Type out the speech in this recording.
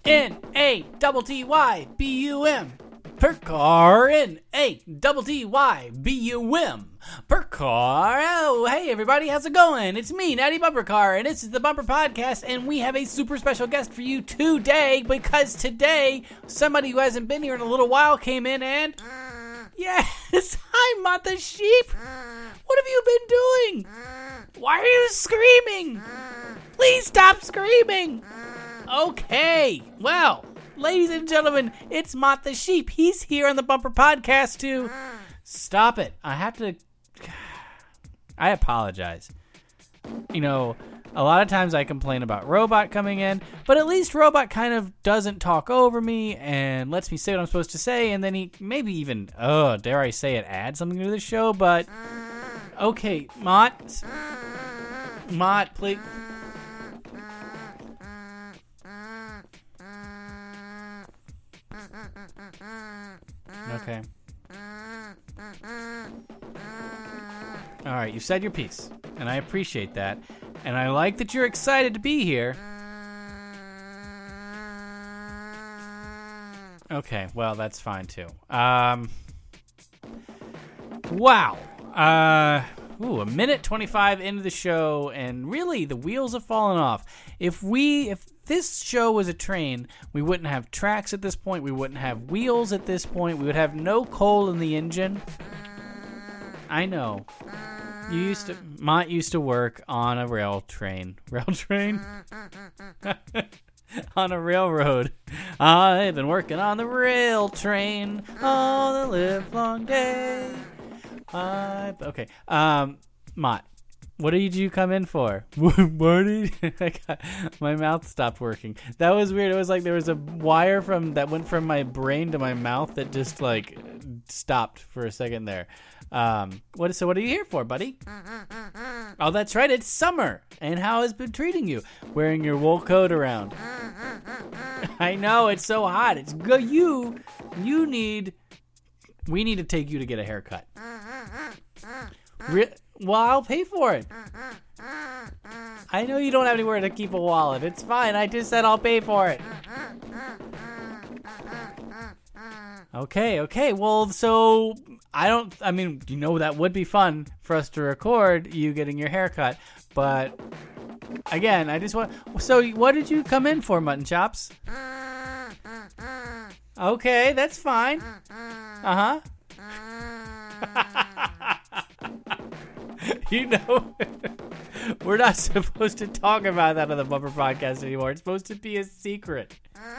N-A-T-T-Y-B-U-M. Percar, N-A-T-T-Y-B-U-M. Percar. Oh, hey everybody, how's it going? It's me, Natty Bumpercar, and this is the Bumper Podcast, and we have a super special guest for you today, because today, somebody who hasn't been here in a little while came in and... Yes, hi, Mott the Sheep. What have you been doing? Why are you screaming? Please stop screaming. Okay, well, ladies and gentlemen, it's Mott the Sheep. He's here on the Bumper Podcast to... Stop it. I apologize. You know, a lot of times I complain about Robot coming in, but at least Robot kind of doesn't talk over me and lets me say what I'm supposed to say, and then he maybe even, dare I say it, add something to the show, but... Okay, Mott, please... Okay. Alright, you've said your piece, and I appreciate that, and I like that you're excited to be here. Okay, well, that's fine, too. Wow. A minute 25 into the show, and really, the wheels have fallen off. If this show was a train, we wouldn't have tracks at this point, we wouldn't have wheels at this point, we would have no coal in the engine. I know. Mott used to work on a rail train. Rail train? On a railroad. I've been working on the rail train all the livelong day. Okay. Mott, what did you come in for? My mouth stopped working. That was weird. It was like there was a wire that went from my brain to my mouth that just like stopped for a second there. What are you here for, buddy? Oh, that's right. It's summer. And how has it been treating you? Wearing your wool coat around. I know, it's so hot. It's good. We need to take you to get a haircut. Well, I'll pay for it. I know you don't have anywhere to keep a wallet. It's fine. I just said I'll pay for it. Okay. Well, so that would be fun for us to record you getting your haircut. But again, so what did you come in for, Mutton Chops? Okay, that's fine. Uh-huh. We're not supposed to talk about that on the Bumper Podcast anymore. It's supposed to be a secret.